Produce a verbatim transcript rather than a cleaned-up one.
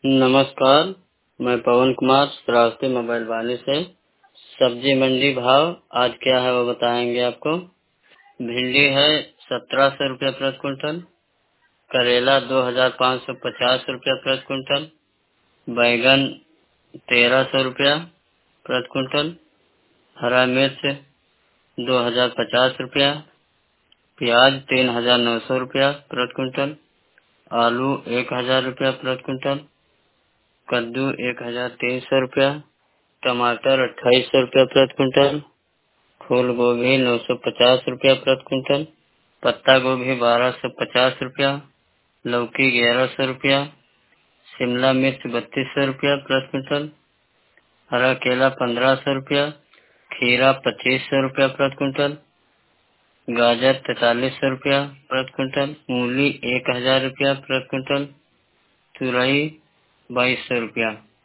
नमस्कार, मैं पवन कुमार श्रावस्ती मोबाइल वाले से। सब्जी मंडी भाव आज क्या है वो बताएंगे आपको। भिंडी है सत्रह सौ रुपया प्रति क्विंटल। करेला दो हजार पाँच सौ पचास रुपया प्रति क्विंटल। बैगन तेरह सौ रुपया प्रति क्विंटल। हरा मिर्च दो हजार पचास रुपया। प्याज तीन हजार नौ सौ रुपया प्रति क्विंटल। आलू एक हजार रुपया प्रति क्विंटल। कद्दू एक हजार तीन सौ रुपया। टमाटर अट्ठाईस सौ रुपया प्रति क्विंटल। फूल गोभी नौ सौ पचास रुपया प्रति क्विंटल। पत्ता गोभी बारह सौ पचास रुपया। लौकी ग्यारह सौ रुपया। शिमला मिर्च बत्तीस सौ रुपया प्रति क्विंटल। हरा केला पंद्रह सौ रुपया। खीरा पच्चीस सौ रुपया प्रति क्विंटल। गाजर तैतालीस सौ रुपया प्रति क्विंटल। मूली एक हजार रुपया प्रति क्विंटल। तुरई बाईस सौ रुपया।